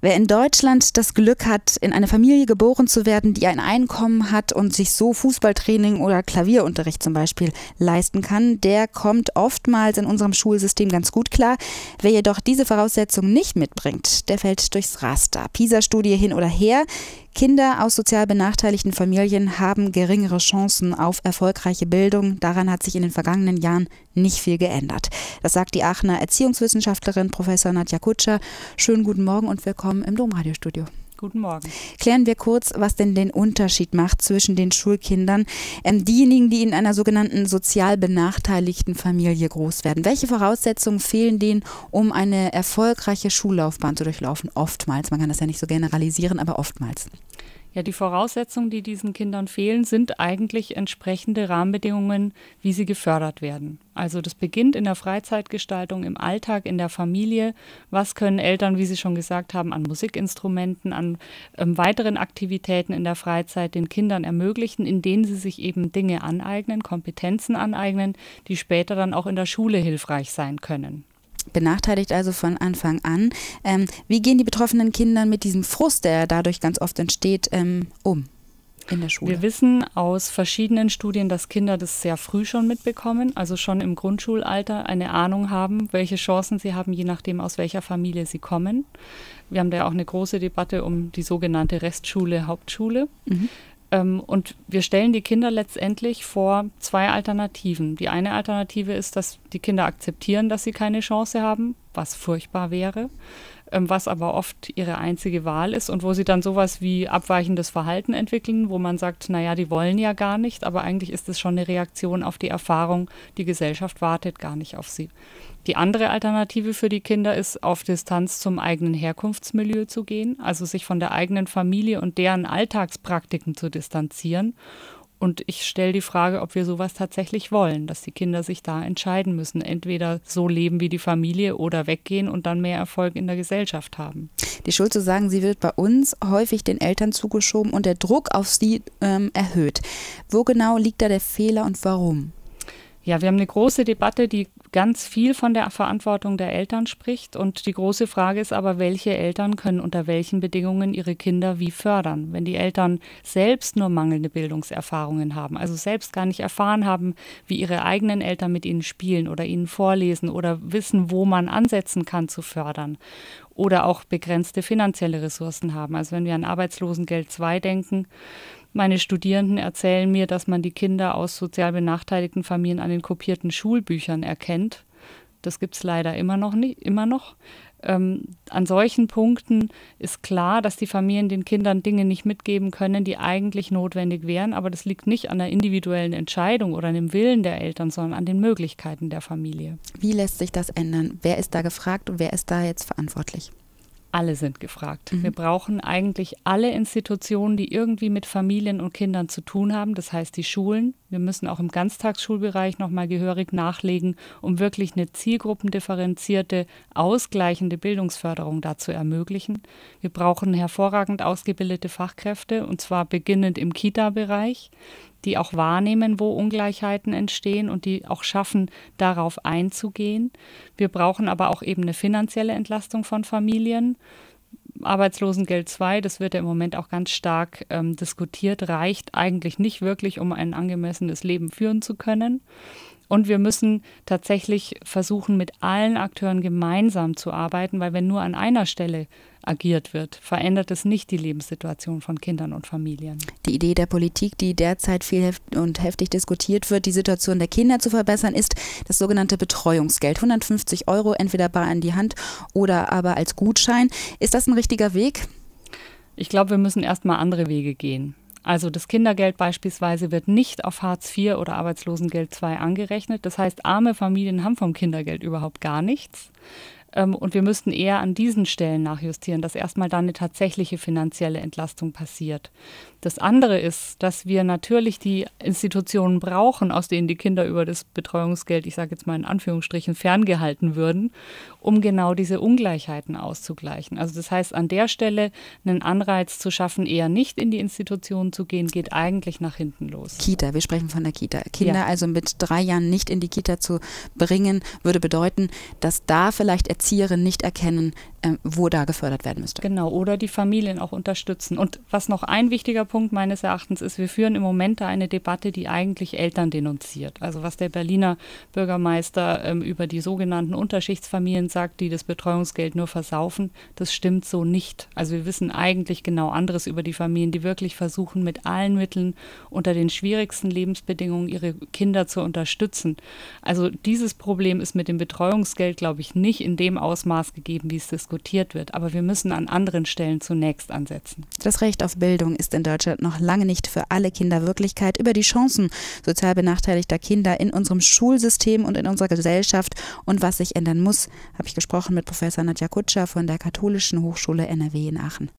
Wer in Deutschland das Glück hat, in eine Familie geboren zu werden, die ein Einkommen hat und sich so Fußballtraining oder Klavierunterricht zum Beispiel leisten kann, der kommt oftmals in unserem Schulsystem ganz gut klar. Wer jedoch diese Voraussetzungen nicht mitbringt, der fällt durchs Raster. PISA-Studie hin oder her. Kinder aus sozial benachteiligten Familien haben geringere Chancen auf erfolgreiche Bildung. Daran hat sich in den vergangenen Jahren nicht viel geändert. Das sagt die Aachener Erziehungswissenschaftlerin Professor Nadja Kutscher. Schönen guten Morgen und willkommen im Domradiostudio. Guten Morgen. Klären wir kurz, was denn den Unterschied macht zwischen den Schulkindern, diejenigen, die in einer sogenannten sozial benachteiligten Familie groß werden. Welche Voraussetzungen fehlen denen, um eine erfolgreiche Schullaufbahn zu durchlaufen? Oftmals, man kann das ja nicht so generalisieren, aber oftmals. Ja, die Voraussetzungen, die diesen Kindern fehlen, sind eigentlich entsprechende Rahmenbedingungen, wie sie gefördert werden. Also das beginnt in der Freizeitgestaltung, im Alltag, in der Familie. Was können Eltern, wie Sie schon gesagt haben, an Musikinstrumenten, an weiteren Aktivitäten in der Freizeit den Kindern ermöglichen, in denen sie sich eben Dinge aneignen, Kompetenzen aneignen, die später dann auch in der Schule hilfreich sein können. Benachteiligt also von Anfang an. Wie gehen die betroffenen Kinder mit diesem Frust, der dadurch ganz oft entsteht, um in der Schule? Wir wissen aus verschiedenen Studien, dass Kinder das sehr früh schon mitbekommen, also schon im Grundschulalter eine Ahnung haben, welche Chancen sie haben, je nachdem, aus welcher Familie sie kommen. Wir haben da ja auch eine große Debatte um die sogenannte Restschule, Hauptschule. Und wir stellen die Kinder letztendlich vor zwei Alternativen. Die eine Alternative ist, dass die Kinder akzeptieren, dass sie keine Chance haben, was furchtbar wäre, was aber oft ihre einzige Wahl ist und wo sie dann sowas wie abweichendes Verhalten entwickeln, wo man sagt, naja, die wollen ja gar nicht, aber eigentlich ist es schon eine Reaktion auf die Erfahrung, die Gesellschaft wartet gar nicht auf sie. Die andere Alternative für die Kinder ist, auf Distanz zum eigenen Herkunftsmilieu zu gehen, also sich von der eigenen Familie und deren Alltagspraktiken zu distanzieren. Und ich stelle die Frage, ob wir sowas tatsächlich wollen, dass die Kinder sich da entscheiden müssen, entweder so leben wie die Familie oder weggehen und dann mehr Erfolg in der Gesellschaft haben. Die Schuld, so sagen Sie, wird bei uns häufig den Eltern zugeschoben und der Druck auf sie erhöht. Wo genau liegt da der Fehler und warum? Ja, wir haben eine große Debatte, die ganz viel von der Verantwortung der Eltern spricht. Und die große Frage ist aber, welche Eltern können unter welchen Bedingungen ihre Kinder wie fördern? Wenn die Eltern selbst nur mangelnde Bildungserfahrungen haben, also selbst gar nicht erfahren haben, wie ihre eigenen Eltern mit ihnen spielen oder ihnen vorlesen oder wissen, wo man ansetzen kann zu fördern, oder auch begrenzte finanzielle Ressourcen haben. Also wenn wir an Arbeitslosengeld II denken, meine Studierenden erzählen mir, dass man die Kinder aus sozial benachteiligten Familien an den kopierten Schulbüchern erkennt. Das gibt es leider immer noch. An solchen Punkten ist klar, dass die Familien den Kindern Dinge nicht mitgeben können, die eigentlich notwendig wären. Aber das liegt nicht an der individuellen Entscheidung oder an dem Willen der Eltern, sondern an den Möglichkeiten der Familie. Wie lässt sich das ändern? Wer ist da gefragt und wer ist da jetzt verantwortlich? Alle sind gefragt. Wir brauchen eigentlich alle Institutionen, die irgendwie mit Familien und Kindern zu tun haben. Das heißt die Schulen. Wir müssen auch im Ganztagsschulbereich nochmal gehörig nachlegen, um wirklich eine zielgruppendifferenzierte, ausgleichende Bildungsförderung dazu ermöglichen. Wir brauchen hervorragend ausgebildete Fachkräfte, und zwar beginnend im Kita-Bereich, die auch wahrnehmen, wo Ungleichheiten entstehen und die auch schaffen, darauf einzugehen. Wir brauchen aber auch eben eine finanzielle Entlastung von Familien. Arbeitslosengeld II, das wird ja im Moment auch ganz stark diskutiert, reicht eigentlich nicht wirklich, um ein angemessenes Leben führen zu können. Und wir müssen tatsächlich versuchen, mit allen Akteuren gemeinsam zu arbeiten, weil wenn nur an einer Stelle agiert wird, verändert es nicht die Lebenssituation von Kindern und Familien. Die Idee der Politik, die derzeit viel und heftig diskutiert wird, die Situation der Kinder zu verbessern, ist das sogenannte Betreuungsgeld. 150 € entweder bar in die Hand oder aber als Gutschein. Ist das ein richtiger Weg? Ich glaube, wir müssen erstmal andere Wege gehen. Also das Kindergeld beispielsweise wird nicht auf Hartz IV oder Arbeitslosengeld II angerechnet. Das heißt, arme Familien haben vom Kindergeld überhaupt gar nichts. Und wir müssten eher an diesen Stellen nachjustieren, dass erstmal dann eine tatsächliche finanzielle Entlastung passiert. Das andere ist, dass wir natürlich die Institutionen brauchen, aus denen die Kinder über das Betreuungsgeld, ich sage jetzt mal in Anführungsstrichen, ferngehalten würden, um genau diese Ungleichheiten auszugleichen. Also das heißt, an der Stelle einen Anreiz zu schaffen, eher nicht in die Institutionen zu gehen, geht eigentlich nach hinten los. Kita, wir sprechen von der Kita. Kinder also mit 3 Jahren nicht in die Kita zu bringen, würde bedeuten, dass da vielleicht Erzieherinnen nicht erkennen, wo da gefördert werden müsste. Genau, oder die Familien auch unterstützen. Und was noch ein wichtiger Punkt meines Erachtens ist, wir führen im Moment da eine Debatte, die eigentlich Eltern denunziert. Also was der Berliner Bürgermeister über die sogenannten Unterschichtsfamilien sagt, die das Betreuungsgeld nur versaufen, das stimmt so nicht. Also wir wissen eigentlich genau anderes über die Familien, die wirklich versuchen, mit allen Mitteln unter den schwierigsten Lebensbedingungen ihre Kinder zu unterstützen. Also dieses Problem ist mit dem Betreuungsgeld, glaube ich, nicht in dem Ausmaß gegeben, wie es diskutiert wird. Aber wir müssen an anderen Stellen zunächst ansetzen. Das Recht auf Bildung ist in Deutschland noch lange nicht für alle Kinder Wirklichkeit. Über die Chancen sozial benachteiligter Kinder in unserem Schulsystem und in unserer Gesellschaft und was sich ändern muss, habe ich gesprochen mit Professor Nadja Kutscher von der Katholischen Hochschule NRW in Aachen.